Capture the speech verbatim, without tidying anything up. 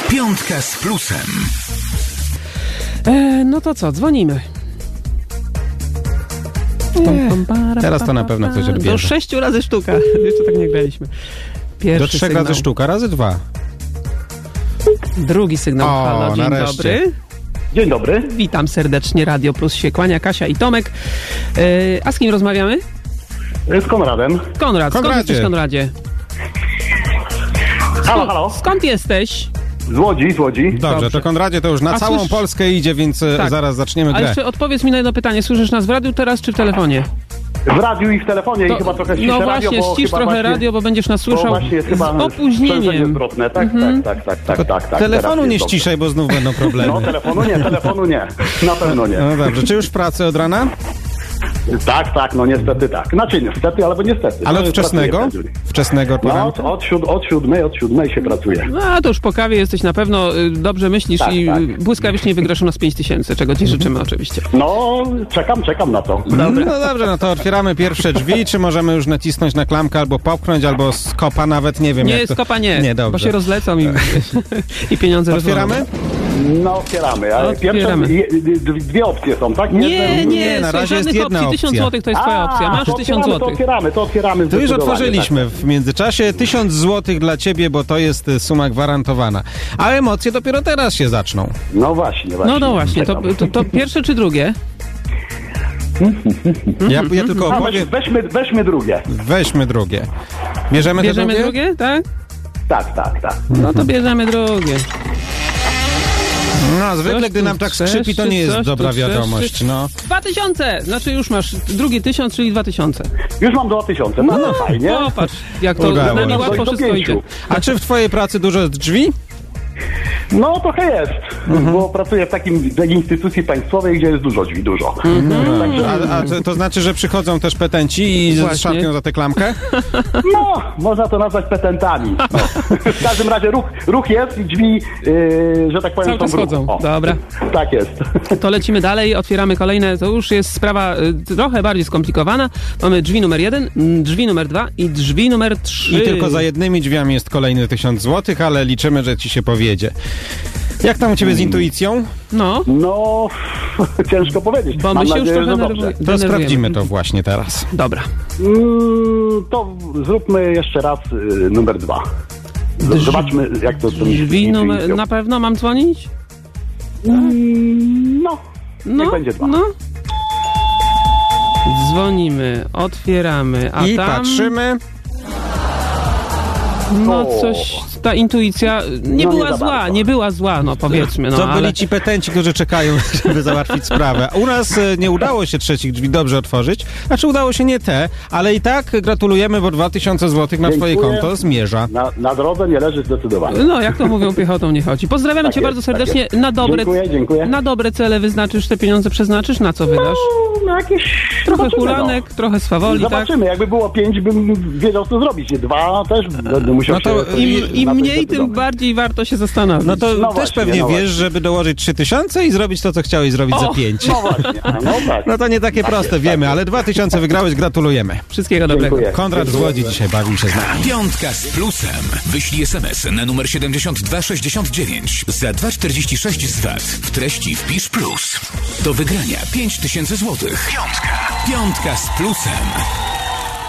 Piątka z plusem. E, no to co, dzwonimy. E, teraz to na pewno ktoś odbierze. Do sześciu razy sztuka. Jeszcze tak nie graliśmy. Pierwszy Do trzech sygnał. razy sztuka, razy dwa. Drugi sygnał. O, Halo, dzień nareszcie. dobry. Dzień dobry. Witam serdecznie. Radio Plus się kłania. Kasia i Tomek. E, a z kim rozmawiamy? Z Konradem. Konrad. Skąd Konradzie. jesteś, Konradzie? Halo, halo. Skąd jesteś? Z Łodzi, z Łodzi. Dobrze, Dobrze. to Konradzie to już na A całą słysz- Polskę idzie, więc e, Tak. zaraz zaczniemy A grę. jeszcze odpowiedz mi na jedno pytanie. Słyszysz nas w radiu teraz, czy w telefonie? W radiu i w telefonie To- i chyba trochę ściszę no radio, właśnie, bo ścisz chyba trochę właśnie, radio, bo będziesz nas bo słyszał właśnie jest chyba z opóźnieniem. spędzenie zwrotne. Tak, Mhm. tak, tak, tak, tak, tak, tak. Telefonu Teraz nie jest dobrze. ściszaj, bo znów będą problemy. No, telefonu nie, telefonu nie. Na pewno nie. No dobrze, czy już w pracy od rana? Tak, tak, no niestety tak. Znaczy niestety, albo niestety. Ale No, od wczesnego? pracuję w pracy. Wczesnego No, poranka? od, od, siód, od siódmej, od siódmej się pracuje. No, a to już po kawie jesteś na pewno, y, dobrze myślisz Tak, i tak. y, błyskawicznie wygrasz u nas pięć tysięcy, czego ci życzymy oczywiście. No, czekam, czekam na to. No dobrze, no to otwieramy pierwsze drzwi. Czy możemy już nacisnąć na klamkę, albo popchnąć, albo z kopa nawet, nie wiem. Nie, jak to... skopa nie, Nie, bo dobrze. się rozlecą i, i pieniądze Otwieramy? rozwalą. No, otwieramy. Ale Otwieramy. Pierwsze, je- d- dwie opcje są, tak? Nie, Jeden- nie, nie, na słuchaj, razie jest żadnych jedna opcji. Tysiąc opcja. złotych to jest twoja A, opcja. Masz to tysiąc otwieramy, To złotych. otwieramy, to otwieramy. To już zdecydowanie, otworzyliśmy w międzyczasie. Tysiąc złotych dla ciebie, bo to jest y, suma gwarantowana. A emocje dopiero teraz się zaczną. Tak. No właśnie, właśnie. No no właśnie, to, Czekam. to, to pierwsze czy drugie? Ja, ja tylko A, weź, opowiem. weźmy, weźmy drugie. Weźmy drugie. Bierzemy, Bierzemy te drugie, tak? Tak, tak, tak. No to bierzemy drugie. No, zwykle, Coś gdy tu nam tak chcesz, skrzypi, to nie jest coś tu dobra chcesz, wiadomość. No. Dwa tysiące! Znaczy już masz drugi tysiąc, czyli dwa tysiące. Już mam dwa tysiące. No, no fajnie. Popatrz, jak to Udało z nami się. łatwo Do wszystko pięciu. idzie. A czy w twojej pracy dużo jest drzwi? No trochę jest, Mhm. bo pracuję w takim w takiej instytucji państwowej, gdzie jest dużo drzwi, dużo. Także, A, a to, to znaczy, że przychodzą też petenci i Właśnie. szarpią za tę klamkę? no, można to nazwać petentami. No. W każdym razie ruch, ruch jest i drzwi, yy, że tak powiem, Cały czas są w ruchu. chodzą. O, Dobra. Tak jest. To lecimy dalej, otwieramy kolejne. To już jest sprawa y, trochę bardziej skomplikowana. Mamy drzwi numer jeden, mm, drzwi numer dwa i drzwi numer trzy. I tylko za jednymi drzwiami jest kolejny tysiąc złotych, ale liczymy, że ci się powiedzie. Jak tam u ciebie z intuicją? No, No, ciężko powiedzieć. bo my Mam się już nadzieję, trochę że nerwu- dobrze. To denerwujemy. sprawdzimy to właśnie teraz. Dobra. Mm, to zróbmy jeszcze raz y, numer dwa. Z- Drz- Zobaczmy, jak to z tą Drzwi numer... intuicją. Na pewno mam dzwonić? Mm, No, No, niech będzie dwa. no. Dzwonimy, otwieramy, a I tam... patrzymy. No O. coś, ta intuicja nie No, nie była za zła, bardzo. nie była zła, no powiedzmy, no To byli ale... ci petenci, którzy czekają, żeby załatwić sprawę. U nas e, nie udało się trzecich drzwi dobrze otworzyć. Znaczy udało się nie te, ale i tak gratulujemy, bo dwa tysiące złotych na twoje Dziękuję. konto zmierza. Na, na drodze nie leży zdecydowanie. No, jak to mówią, piechotą nie chodzi. Pozdrawiamy Tak cię jest, bardzo tak serdecznie. jest. Na dobre, Dziękuję, dziękuję. na dobre cele wyznaczysz te pieniądze, przeznaczysz? Na co wydasz? No, jakieś... Trochę zobaczymy, hulanek, trochę swawoli, no. tak? Zobaczymy, jakby było pięć, bym wiedział, co zrobić. Dwa też będę musiał No to się... Im, na im to mniej, tym zdecydować. bardziej warto się zastanowić. No to No też właśnie, pewnie no wiesz, właśnie. żeby dołożyć trzy tysiące i zrobić to, co chciałeś zrobić za O, pięć. No właśnie, no tak. No to nie takie Tak proste, jest, wiemy, tak ale dwa tysiące wygrałeś, gratulujemy. Wszystkiego dobrego. Dziękuję. Konrad z Łodzi dzisiaj bawił się z nami. Piątka z plusem. Wyślij es em es na numer siedemdziesiąt dwa sześćdziesiąt dziewięć. Za dwa czterdzieści sześć z V A T. W treści wpisz plus. Do wygrania pięć tysięcy złotych. Piątka. Piątka z plusem.